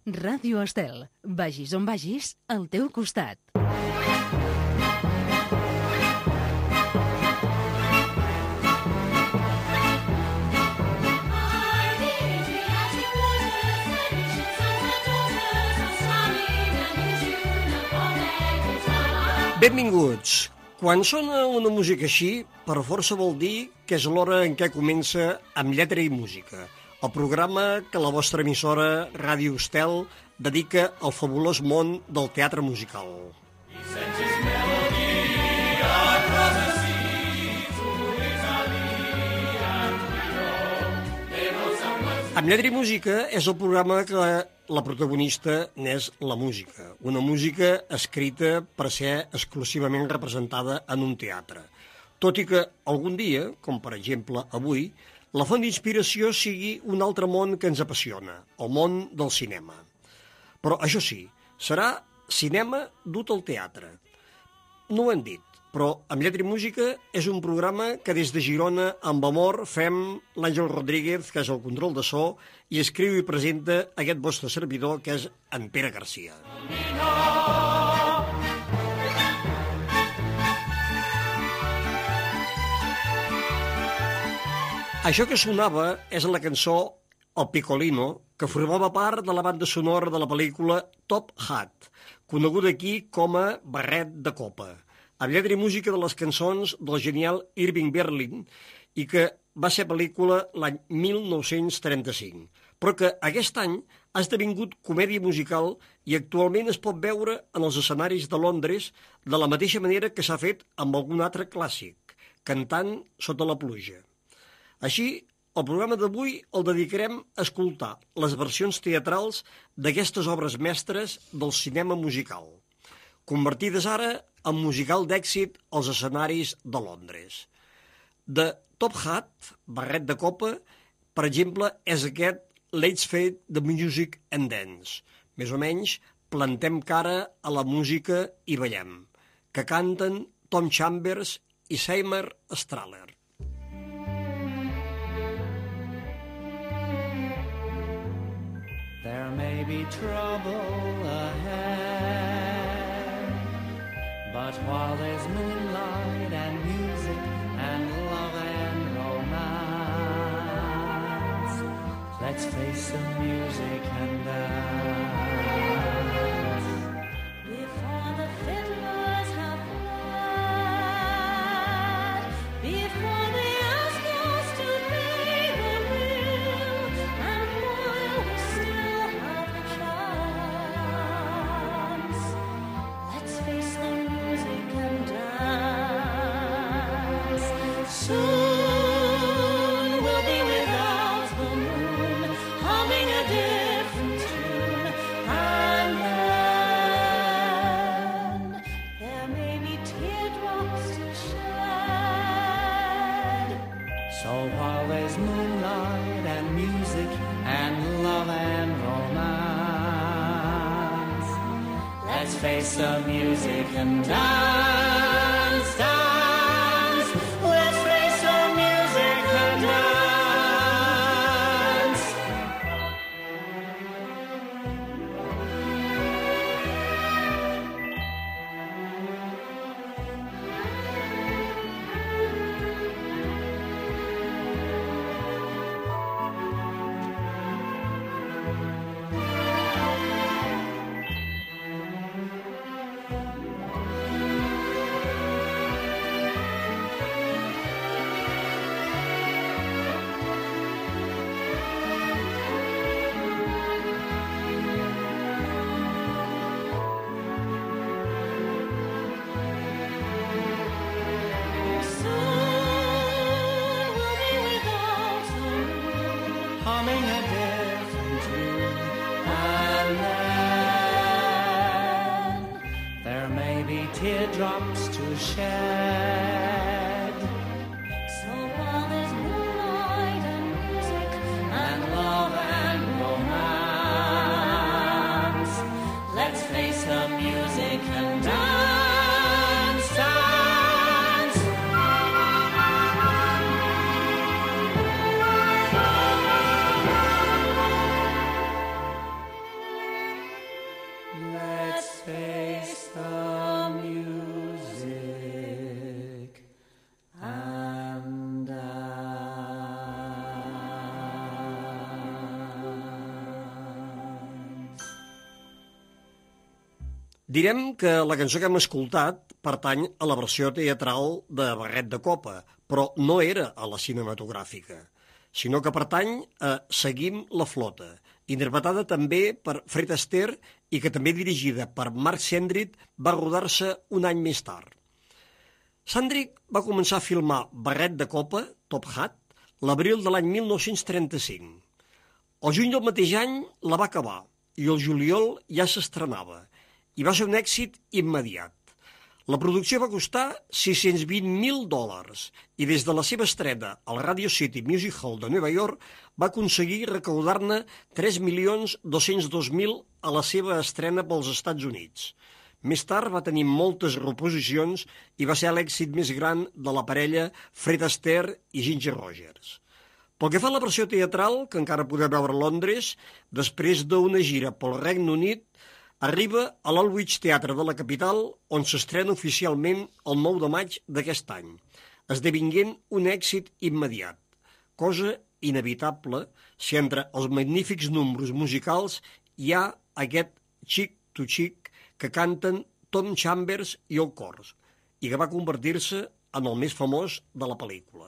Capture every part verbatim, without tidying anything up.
Ràdio Estel. Vagis on vagis, al teu costat. Benvinguts. Quan sona una música així, per força vol dir que és l'hora en què comença Amb lletra i música, el programa que la vostra emissora Ràdio Estel dedica al fabulós món del teatre musical. Amb lletra i música és el programa que la protagonista n'és la música, una música escrita per ser exclusivament representada en un teatre. Tot i que algun dia, com per exemple avui, la font d'inspiració sigui un altre món que ens apassiona, el món del cinema. Però això sí, serà cinema dut al teatre. No ho hem dit, però Amb lletra i música és un programa que des de Girona, amb amor, fem l'Àngel Rodríguez, que és el control de so, i escriu i presenta aquest vostre servidor, que és en Pere Garcia. Això que sonava és la cançó El Piccolino, que formava part de la banda sonora de la pel·lícula Top Hat, coneguda aquí com a Barret de Copa, amb lletra i música de les cançons del genial Irving Berlin, i que va ser pel·lícula l'any mil nou-cents trenta-cinc, però que aquest any ha esdevingut comèdia musical i actualment es pot veure en els escenaris de Londres de la mateixa manera que s'ha fet amb algun altre clàssic, Cantant sota la pluja. Així, el programa d'avui el dedicarem a escoltar les versions teatrals d'aquestes obres mestres del cinema musical, convertides ara en musical d'èxit als escenaris de Londres. De Top Hat, Barret de Copa, per exemple, és aquest Let's Fade the Music and Dance. Més o menys, plantem cara a la música i ballem, que canten Tom Chambers i Seymour Straller. There may be trouble ahead, but while there's moonlight and music and love and romance, let's face the music and dance. Before the fiddlers have fled, before they ask us to pay the bill, and while we still have a chance, let's face the music and dance. Soon we'll be without the moon, humming a different tune, and then there may be teardrops to shed. So while there's moonlight and music and love and romance, let's face the music and dance, dance. Let's face the music and dance. Humming a different tune, and then there may be teardrops to shed. So while there's moonlight and music and love and romance, let's face the music and dance, dance. face the music and dance. Direm que la cançó que hem escoltat pertany a la versió teatral de Barret de Copa, però no era a la cinematogràfica, sinó que pertany a Seguim la flota, interpretada també per Fred Astaire i que també dirigida per Marc Sendrit va rodar-se un any més tard. Sandrick va començar a filmar Barret de Copa, Top Hat, l'abril de l'any mil nou-cents trenta-cinc. El juny del mateix any la va acabar i el juliol ja s'estrenava i va ser un èxit immediat. La producció va costar sis-cents vint mil dòlars i des de la seva estrena al Radio City Music Hall de Nova York va aconseguir recaudar-ne tres milions dos-cents dos mil a la seva estrena pels Estats Units. Més tard va tenir moltes reposicions i va ser l'èxit més gran de la parella Fred Astaire i Ginger Rogers. Pel que fa a la versió teatral, que encara podeu veure a Londres, després d'una gira pel Regne Unit, arriba a l'Alwich Theatre de la capital, on s'estrena oficialment el nou de maig d'aquest any, esdevinguent un èxit immediat, cosa inevitable si entre els magnífics números musicals hi ha aquest Chick to Chick que canten Tom Chambers i el cor, i que va convertir-se en el més famós de la pel·lícula.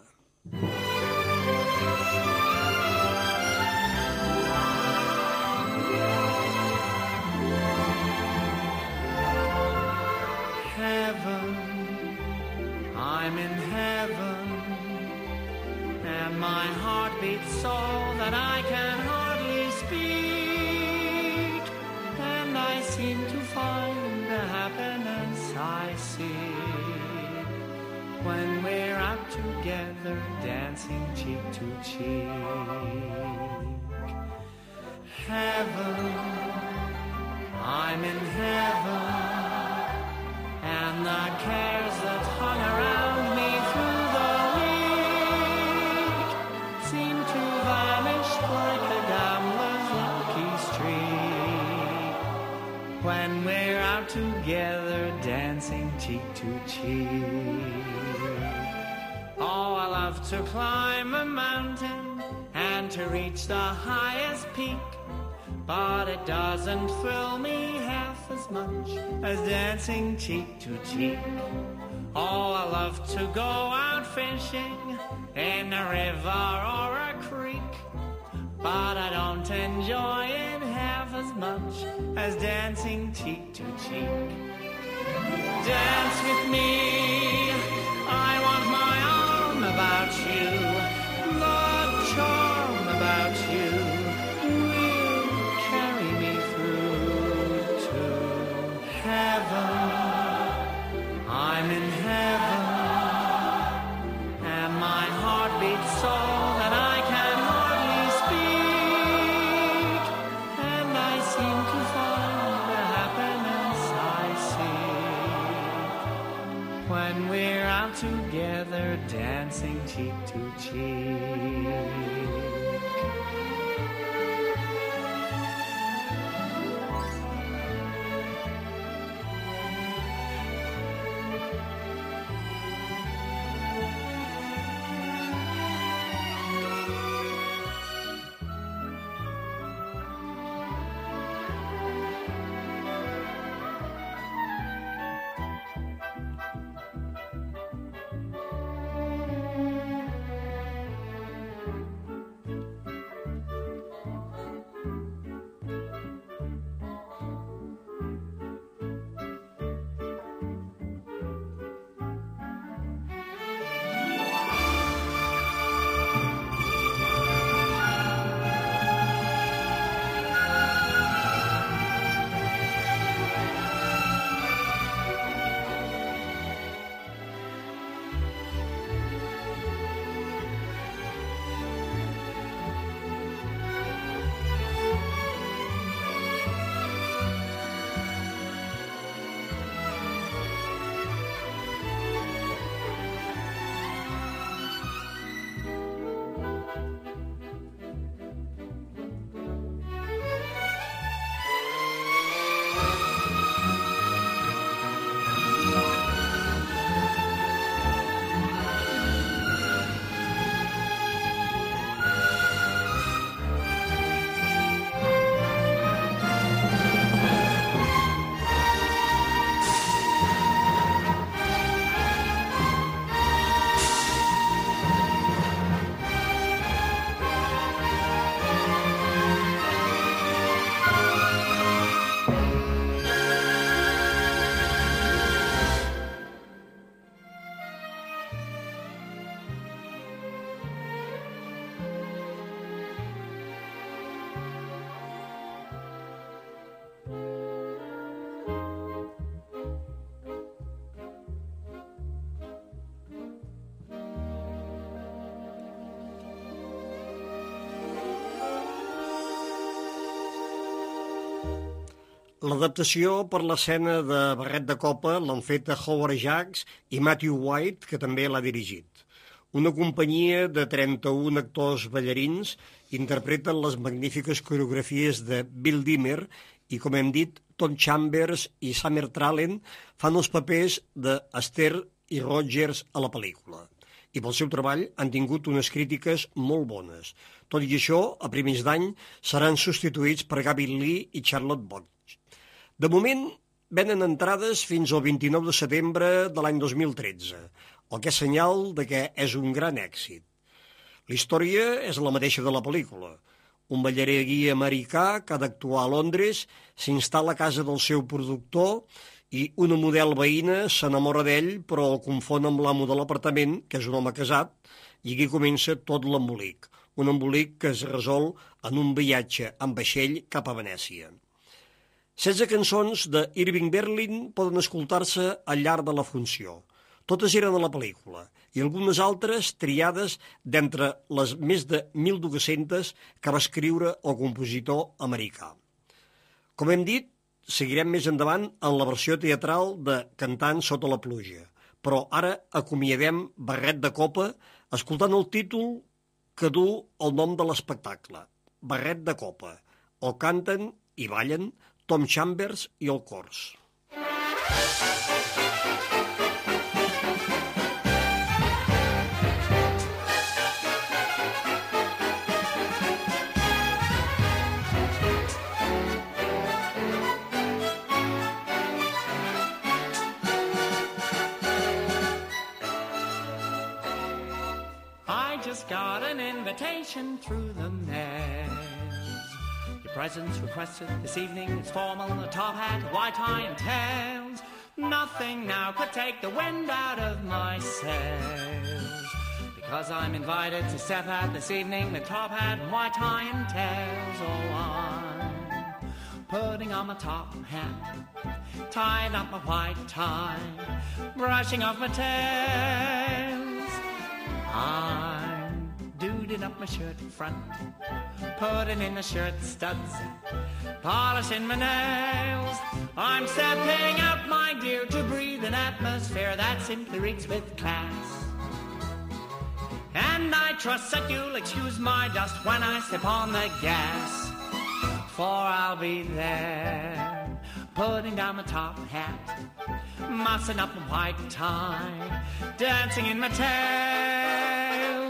I'm in heaven, and my heart beats so that I can hardly speak, and I seem to find the happiness I seek when we're out together dancing cheek to cheek. Heaven, I'm in heaven, and the cares that hung around me through the week seem to vanish like a gambler's lucky streak when we're out together dancing cheek to cheek. Oh, I love to climb a mountain and to reach the highest peak, but it doesn't thrill me half as much as dancing cheek to cheek. Oh, I love to go out fishing in a river or a creek, but I don't enjoy it half as much as dancing cheek to cheek. Dance with me, I want my arm about you, the charm about you heaven. I'm in heaven, and my heart beats so that I can hardly speak, and I seem to find the happiness I seek when we're out together dancing cheek to cheek. L'adaptació per l'escena de Barret de Copa l'han feta Howard Jacks i Matthew White, que també l'ha dirigit. Una companyia de trenta-un actors ballarins interpreten les magnífiques coreografies de Bill Dimmer i, com hem dit, Tom Chambers i Summer Trallen fan els papers d'Esther i Rogers a la pel·lícula. I pel seu treball han tingut unes crítiques molt bones. Tot i això, a primers d'any seran substituïts per Gavin Lee i Charlotte Bosch. De moment, venen entrades fins al vint-i-nou de setembre de l'any dos mil tretze, el que és senyal de que és un gran èxit. La història és la mateixa de la pel·lícula. Un ballaregui americà que ha d'actuar a Londres s'instal·la a casa del seu productor i una model veïna s'enamora d'ell però el confon amb l'amo de l'apartament, que és un home casat, i aquí comença tot l'embolic. Un embolic que es resol en un viatge amb vaixell cap a Venècia. setze cançons de Irving Berlin poden escoltar-se al llarg de la funció. Totes eren a la pel·lícula i algunes altres triades d'entre les més de mil dues-centes que va escriure el compositor americà. Com hem dit, seguirem més endavant en la versió teatral de Cantant sota la pluja, però ara acomiadem Barret de Copa escoltant el títol que du el nom de l'espectacle, Barret de Copa. El canten i ballen Tom Chambers i el Cors. I just got an invitation through the mail. Your presence requested this evening. It's formal, a top hat, white tie and tails. Nothing now could take the wind out of my sails. Because I'm invited to step out this evening, the top hat, white tie and tails. Oh, I'm putting on my top hat, tying up my white tie, brushing off my tails. I'm duding up my shirt front, putting in the shirt studs, polishing my nails. I'm stepping out, my dear, to breathe an atmosphere that simply reeks with class. And I trust that you'll excuse my dust when I step on the gas, for I'll be there, putting down my top hat, mussing up my white tie, dancing in my tails.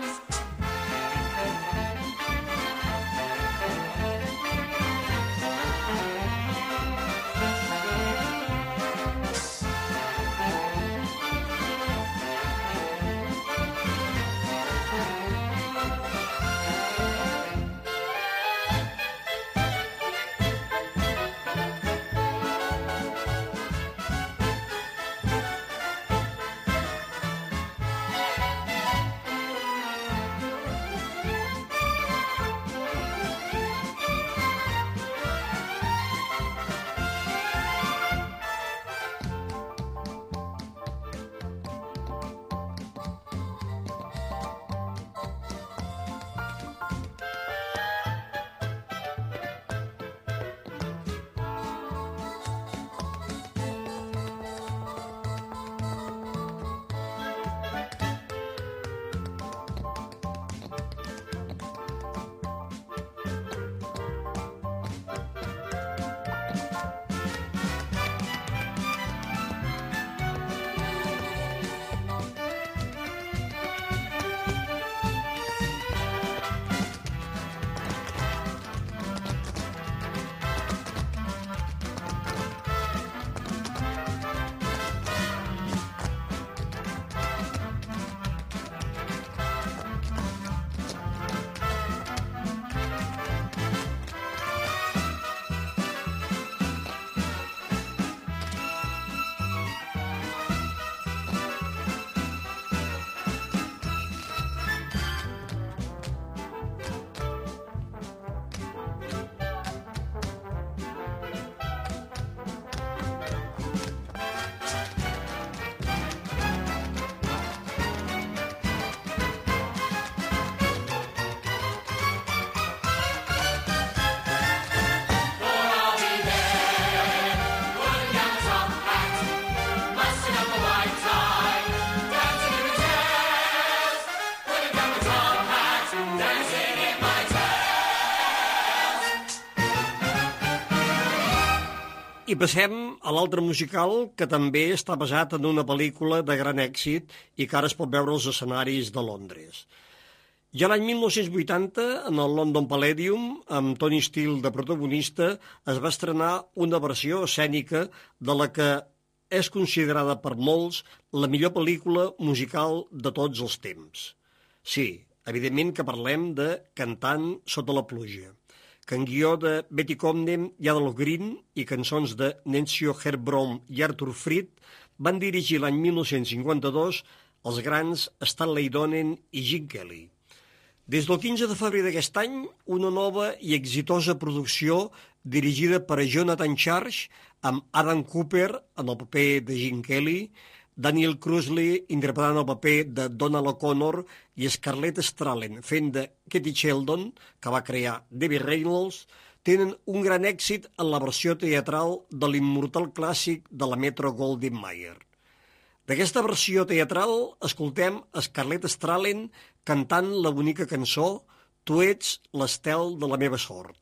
I passem a l'altre musical, que també està basat en una pel·lícula de gran èxit i que ara es pot veure als escenaris de Londres. Ja l'any mil nou-cents vuitanta, en el London Palladium, amb Tony Steele de protagonista, es va estrenar una versió escènica de la que és considerada per molts la millor pel·lícula musical de tots els temps. Sí, evidentment que parlem de Cantant sota la pluja, que en guió de Betty Comden i Adolph Green i cançons de Nancy O'Hare-Brown i Arthur Freed van dirigir l'any mil nou-cents cinquanta-dos els grans Stanley Donen i Gene Kelly. Des del quinze de febrer d'aquest any, una nova i exitosa producció dirigida per Jonathan Charge amb Adam Cooper en el paper de Gene Kelly, Daniel Crossley interpretant el paper de Donald O'Connor i Scarlett Strallen fent de Katie Sheldon, que va crear Debbie Reynolds, tenen un gran èxit en la versió teatral de l'immortal clàssic de la Metro Goldwyn Mayer. D'aquesta versió teatral escoltem Scarlett Strallen cantant la bonica cançó Tu ets l'estel de la meva sort.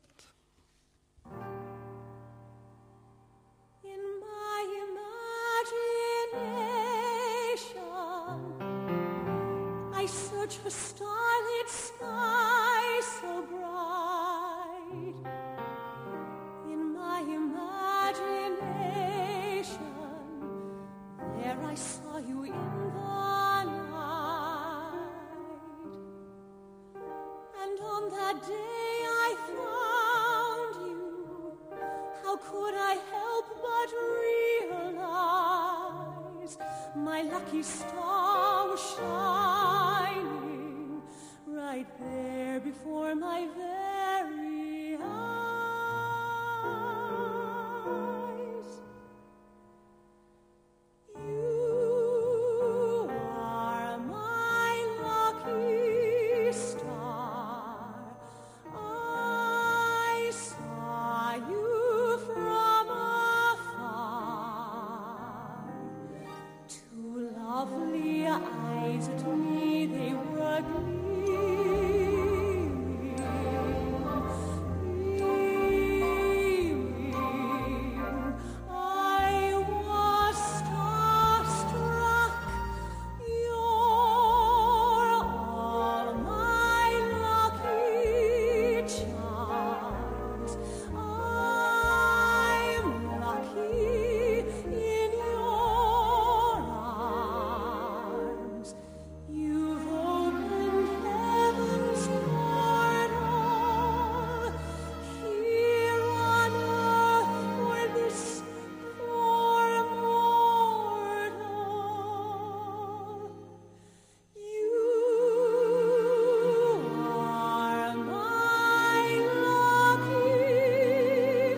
I search for starlit skies so bright. In my imagination, there I saw you in the night. And on that day I found you. How could I help but realize my lucky star was shining right there before my very eyes. You are my lucky star. I saw you from afar. Two lovely eyes at me they were gleaming, gleaming. I was starstruck. You're all my lucky charms. I'm lucky in your arms. You've opened heaven's portal here on earth for this poor mortal. You are my lucky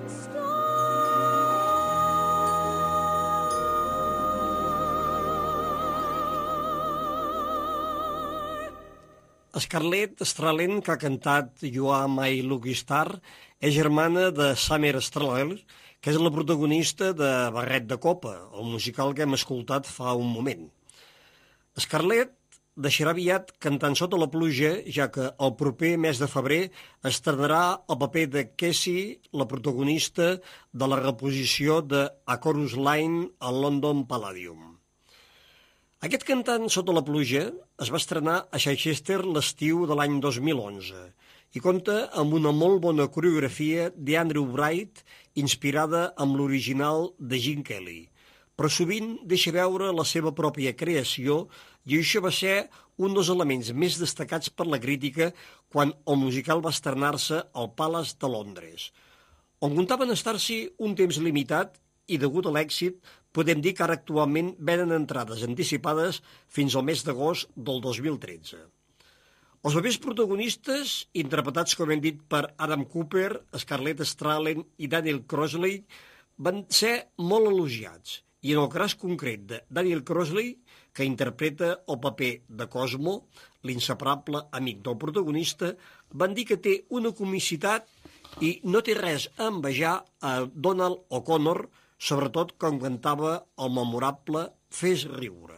star. Scarlett Strallen, que ha cantat You Are My Lucky Star, és germana de Summer Strallen, que és la protagonista de Barret de Copa, el musical que hem escoltat fa un moment. Scarlett deixarà aviat Cantant sota la pluja, ja que el proper mes de febrer estrenarà el paper de Cassie, la protagonista de la reposició de A Chorus Line al London Palladium. Aquest Cantant sota la pluja es va estrenar a Chichester l'estiu de l'any dos mil onze i compta amb una molt bona coreografia d'Andrew Bright inspirada amb l'original de Gene Kelly, però sovint deixa veure la seva pròpia creació i això va ser un dels elements més destacats per la crítica quan el musical va estrenar-se al Palace de Londres, on comptaven estar-s'hi un temps limitat i, degut a l'èxit, podem dir que ara actualment venen entrades anticipades fins al mes d'agost del dos mil tretze. Els papers protagonistes, interpretats, com hem dit, per Adam Cooper, Scarlett Strallen i Daniel Crossley, van ser molt elogiats. I en el cas concret de Daniel Crossley, que interpreta el paper de Cosmo, l'inseparable amic del protagonista, van dir que té una comicitat i no té res a envejar a Donald O'Connor, sobretot quan cantava el memorable Fes riure.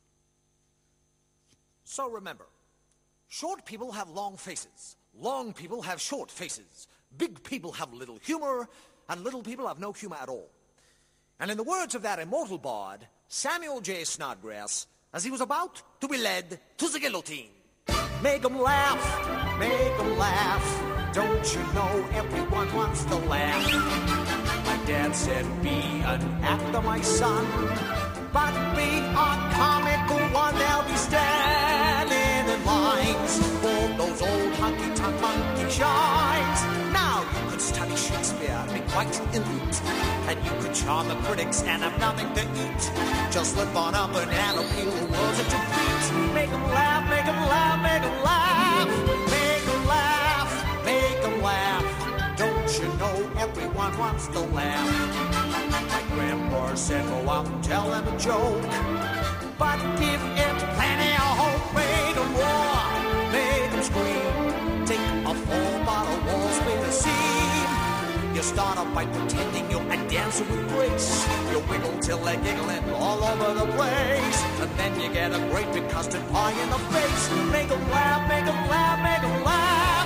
So remember, short people have long faces, long people have short faces, big people have little humor, and little people have no humor at all. And in the words of that immortal bard, Samuel J. Snodgrass, as he was about to be led to the guillotine. Make 'em laugh, make 'em laugh. Don't you know everyone wants to laugh? My dad said, be an actor, my son, but be a comical one. They'll be standing in lines for those old honky-tonk monkey shines. Now you could study Shakespeare, be quite elite, and you could charm the critics and have nothing to eat. Just slip on a banana peel, the world's at your feet. Make 'em laugh, make 'em laugh, make 'em laugh. Make 'em laugh, make 'em laugh. Don't you know everyone wants to laugh? My grandpa said, go out and tell them a joke, but give it plenty of hope. Make 'em roar, make 'em scream. Take a full bottle, wall, spin a seam. You start off by pretending you're a dancer with grace. You wiggle till they're giggling all over the place, and then you get a great big custard pie in the face. Make 'em laugh, make 'em laugh, make 'em laugh.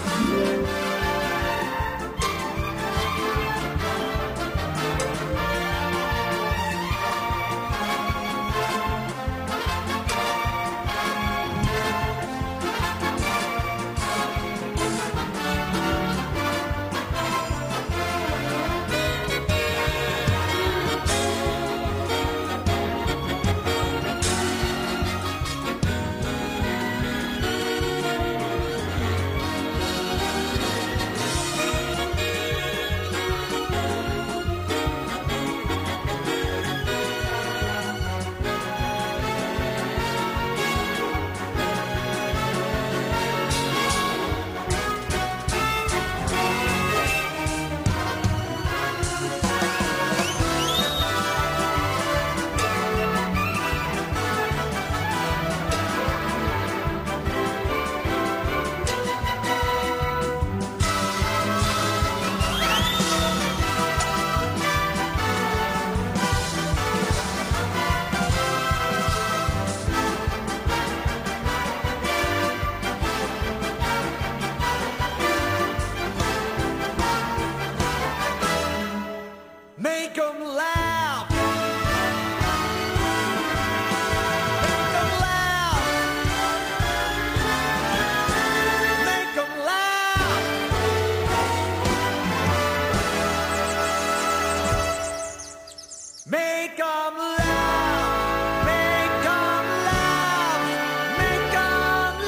Make 'em laugh. Make 'em laugh. Make 'em laugh. Make 'em laugh. Make 'em laugh. Make 'em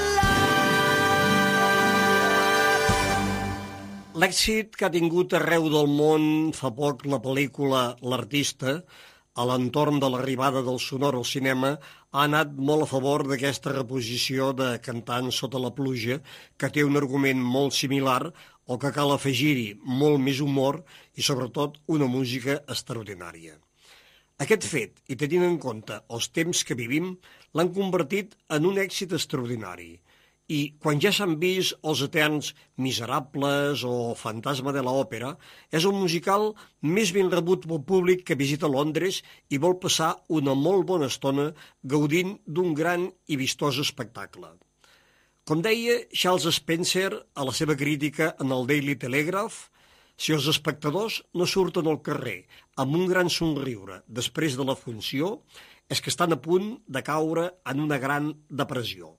laugh. L'èxit que ha tingut arreu del món fa poc la pel·lícula L'artista, a l'entorn de l'arribada del sonor al cinema, ha anat molt a favor d'aquesta reposició de Cantant sota la pluja, que té un argument molt similar o que cal afegir-hi molt més humor i, sobretot, una música extraordinària. Aquest fet, i tenint en compte els temps que vivim, l'han convertit en un èxit extraordinari. I quan ja s'han vist els eterns Miserables o Fantasma de l'Òpera, és el musical més ben rebut pel públic que visita Londres i vol passar una molt bona estona gaudint d'un gran i vistós espectacle. Com deia Charles Spencer a la seva crítica en el Daily Telegraph, si els espectadors no surten al carrer amb un gran somriure després de la funció, és que estan a punt de caure en una gran depressió.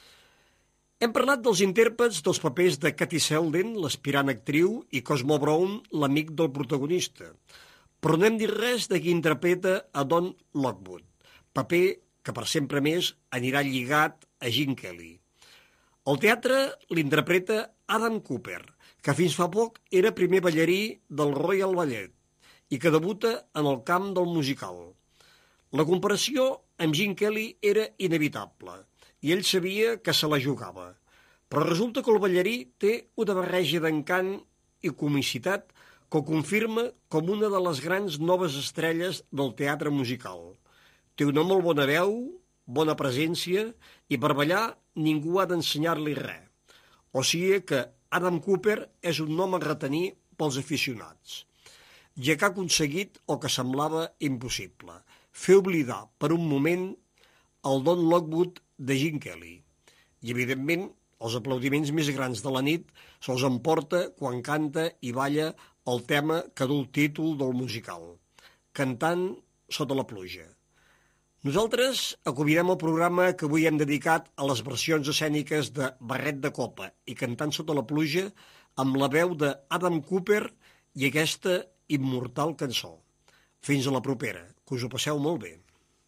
Hem parlat dels intèrprets dels papers de Katie Selden, l'aspirant actriu, i Cosmo Brown, l'amic del protagonista. Però no hem dit res de qui interpreta a Don Lockwood, paper que per sempre més anirà lligat a Gene Kelly. Al teatre l'interpreta Adam Cooper, que fins fa poc era primer ballarí del Royal Ballet i que debuta en el camp del musical. La comparació amb Gene Kelly era inevitable, i ell sabia que se la jugava. Però resulta que el ballarí té una barreja d'encant i comicitat que ho confirma com una de les grans noves estrelles del teatre musical. Té una molt bona veu, bona presència, i per ballar ningú ha d'ensenyar-li res. O sigui que Adam Cooper és un nom a retenir pels aficionats, ja que ha aconseguit el que semblava impossible, fer oblidar per un moment el Don Lockwood de Gene Kelly. I, evidentment, els aplaudiments més grans de la nit se'ls emporta quan canta i balla el tema que du el títol del musical, Cantant sota la pluja. Nosaltres acobrirem el programa que avui hem dedicat a les versions escèniques de Barret de Copa i Cantant sota la pluja amb la veu d'Adam Cooper i aquesta immortal cançó. Fins a la propera, que us ho passeu molt bé.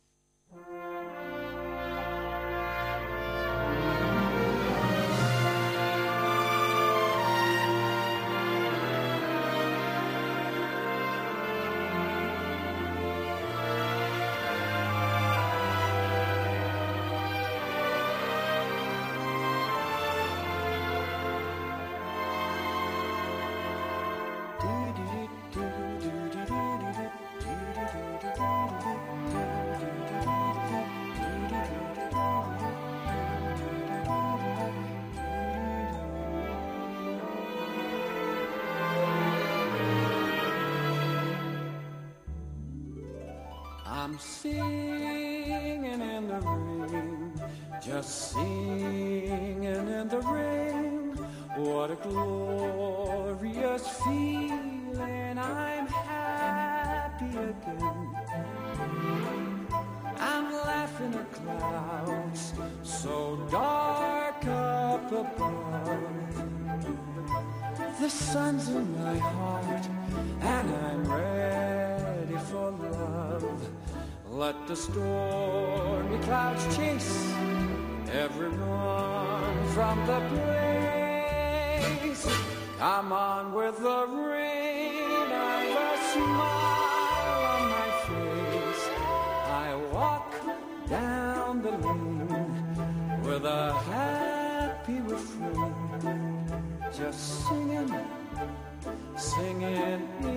I'm singing in the rain, just singing in the rain. What a glorious feeling, I'm happy again. I'm laughing at clouds so dark up above. The sun's in my heart and I'm ready for love. Let the stormy clouds chase everyone from the place. Come on with the rain, I've a smile on my face. I walk down the lane with a happy refrain, just singing, singing